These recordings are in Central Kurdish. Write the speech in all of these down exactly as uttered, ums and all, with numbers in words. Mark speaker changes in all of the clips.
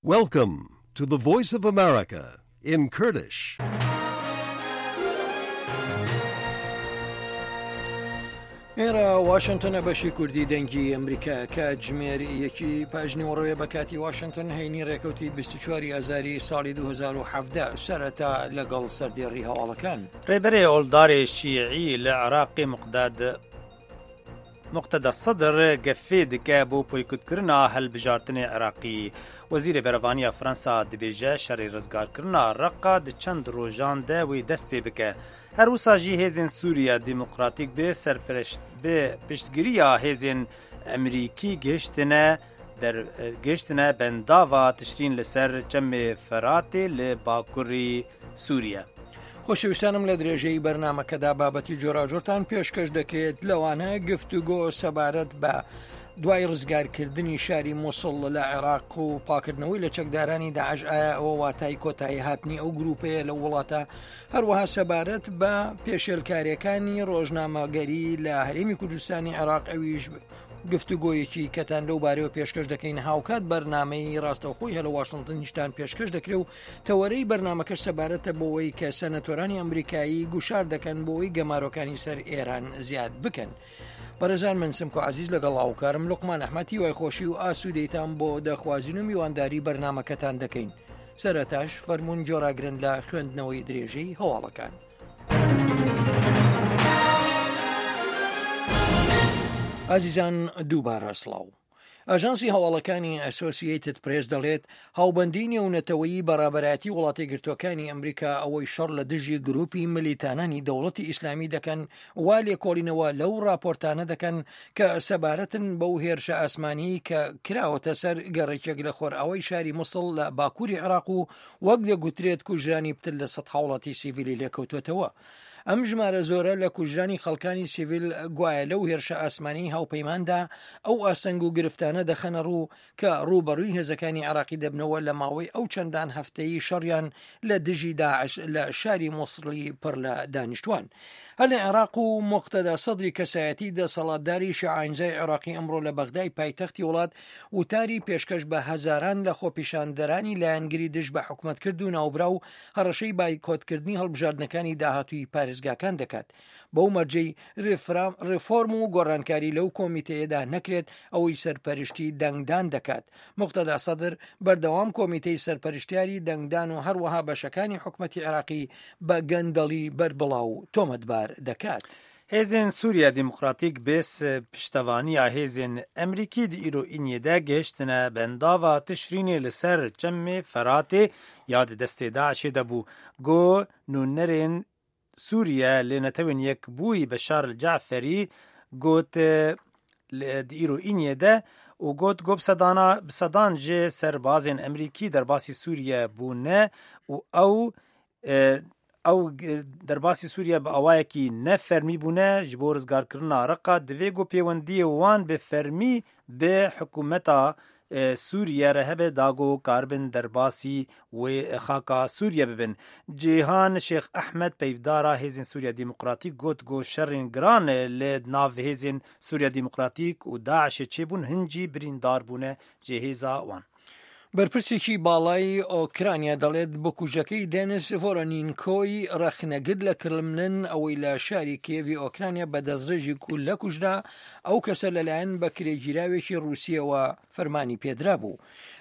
Speaker 1: Welcome to the Voice of America in Kurdish.
Speaker 2: ئێرە واشنگتنە بەشی کوردی دەنگی ئەمریکا کە ژمێر یەکی پاژنی وەڕۆیە بە کاتی واشنگتن هەینی ڕێکەوتی بیست و چوار ئازاری ساڵی دوو هەزار و حەڤدە سەرەتا لەگەڵ سەردێڕی هەواڵەکان.
Speaker 3: ڕێبەرێ ئۆڵدارێ شیعی لە عێراقی مقداد مقتدى صدر گەفێ دکە بۆ پۆیکوتکردنا هەڵبژارتنی عێراقی. وەزیرە بەرەڤانیە فەرەنسا دەبێژە شەڕی ڕزگارکردنا ڕەقا di çend rojan de wê dest pê bike. Her wisa jî hêzên Sûriya Demokratîk bê serpereşt bê piştgiriya hêzên Emerîkî gihiştine der gihiştine bendava tişrîn li ser Cemê Feratê li bakurî Sûriye.
Speaker 2: خۆشەویستانم لە درێژەی بەرنامەکەدا بابەتی جۆراجۆرتان پێشکەش دەکرێت لەوانە گفتوگۆ سەبارەت بە دوای ڕزگارکردنی شاری مووسڵ لە عێراق و پاکردنەوەی لە چەکدارانی داعش ئایا ئەوە واتای کۆتایی هاتنی ئەو گروپەیە لە وڵاتە، هەروەها سەبارەت بە پێشێلکاریەکانی ڕۆژنامەگەری لە هەرێمی کوردستانی عێراق ئەویش گفتوگۆیەکی کەتان لەو بارەوە پێشکەش دەکەین. هاوکات بەرنامەی ڕاستەوخۆی هەلە واشنگتن نیشتان پێشکەش دەکرێت و تەوەرەی بەرنامەکەش سەبارەتە بۆەوەی کە سەنەتۆرانی ئەمریکایی گوشار دەکەن بۆەوەی گەمارۆکانی سەر ئێران زیاد بکەن. بەڕێزان من سمکۆ عەزیز لەگەڵ هاوکارم لوقمان ئەحمەدی وای خۆشی و ئاسوودەیتان بۆ دەخوازین و میوانداری بەرنامەکەتان دەکەین. سەرەتاش فەرموون جۆراگرن لە خوێندنەوەی درێژەی هەواڵەکان. ئازیزان دووبارە سڵاو. ئاژانسی هەواڵەکانی ئەسۆسییتد پرێس دەڵێت هاوبەندی نێونەتەوەیی بەڕابەرایەتی وڵاتی گرتوەکانی ئەمریکا ئەوەی شەڕ لە دژی گروپی ملیتانانی دەوڵەتی ئیسلامی دەکەن وا لێکۆڵینەوە لەو راپۆرتانە دەکەن کە سەبارەتن بەو هێرشە ئاسمانی کە کراوەتە سەر گەڕێکێک لە خۆرئاوای شاری مووسڵ لە باکووری عێراق و وەک دەگوترێت کوژرانی پتر لە سەد هاوڵاتی سیڤیلی لێکەوتوێتەوە. ئەم ژمارە زۆرە لە کوژرانی خەڵکانی سیڤیل گوایە لەو هێرشە ئاسمانی هاوپەیماندا ئەو ئاسەنگ و گرفتانە دەخەنە ڕوو کە ڕووبەڕووی هێزەکانی عێراقی دەبنەوە لە ماوەی ئەو چەندان هەفتەیی شەڕیان لە دژی داعش لە شاری مووسڵی پڕ لە دانیشتوان. هەر لە عێراق و مقتەدا سەدری کەسایەتی دەسەڵاتداری شیعەنجای عێراقی ئەمڕۆ لە بەغدای پایتەختی وڵات وتاری پێشکەش بە هەزاران لە خۆپیشاندەرانی لایەنگری دژ بە حکومەتکرد و ناوبرا و هەڕەشەی بایکۆتکردنی هەڵبژاردنەکانی داهاتووی پارێزگاکان دەکات. بەو مەرجەی ڕێفۆرم و گۆڕانکاری لەو کۆمیتەیەدا نەکرێت ئەوەی سەرپەرشتی دەنگدان دەکات. مقتەدا سەدر بەردەوام کۆمیتەی سەرپەرشتیاری دەنگدان و هەروەها بەشەکانی حکومەتی عێراقی بە گەندەڵی بەربڵاو تۆمەتبار دەکات.
Speaker 3: هێزên Sûriya Demokratîk bês piştevaniya hêzên Emerîkî di îroîniyê de gihiştine bendava tişrînê li ser Cemê Feratê ya di destê Daişê de bû. Got nûnerên Sûriye li netewên Yekbûyî Beşar el Ceferî got di îroîniyê de û got got bi sedan ji serbazên Emerîkî derbasî Sûriye bûne û ew ew derbasî Sûriye bi awayekî nefermî bûne ji bo rizgarkirina Reqa divê got pêwendiyê wan bi fermî bi hikûmeta Sûriye re hebe dago karbin derbasî wê xaka Sûriye bibin. Cîhan Şêx Ehmed peyvdara hêzên Sûriya Demokratîk got got şerên giran li nav hêzên Sûriya Demokratîk û Daişê çêbûn hin jî birîndar bûne ji hêza wan.
Speaker 2: بەرپرسێکی باڵای ئۆکرانیا دەڵێت بکوژەکەی دێنس ڤۆرۆنینکۆی ڕەخنەگر لە کرملن ئەوەی لە شاری کێڤی ئۆکرانیا بە دەستڕێژی کول لە کوژرا ئەو کەسە لەلایەن بە کرێگیراوێکی رووسیەوە فەرمانی پێدرا بوو.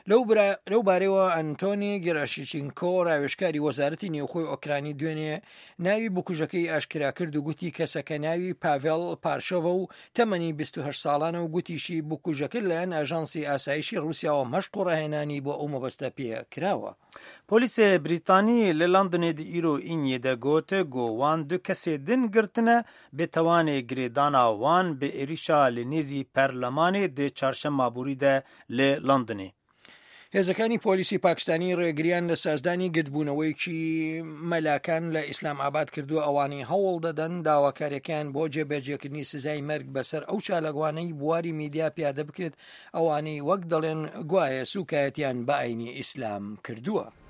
Speaker 2: لەو بارەوە ئەنتۆنی گێراشیچینکۆ ڕاوێژکاری وەزارەتی نێوخۆی ئۆکرانی دوێنێ ناوی بکوژەکەی ئاشکرا کرد و گوتی کەسەکە ناوی پاڤێڵ پارشۆڤە و تەمەنی بیست و هەشت ساڵانە و گوتیشی بکوژەکە لەلایەن ئاژانسی ئاسایشی رووسیاوە مەشق و ڕاهێنانی بۆ ئەو مەبەستە پێ کراوە.
Speaker 3: Polîsê Brîtanî li Londonê di îroîniyê de got got wan du kesê din girtine bê tewanê girêdana wan bi êrişa li nêzî perlemanê di çarşema borî de li Londonê.
Speaker 2: هێزەکانی پۆلیسی پاکستانی ڕێگریان لە سازدانی گردبوونەوەیکی مەلاکان لە ئیسلام ئاباد کردووە ئەوانی هەوڵ دەدەن داواکاریەکان بۆ جێبەجێکردنی سزای مەرگ بەسەر ئەو چالەگوانەی بواری میدیا پیادە بکرێت ئەوانەی وەک دەڵێن گوایە سوکایەتیان بە ئاینی ئیسلام کردووە.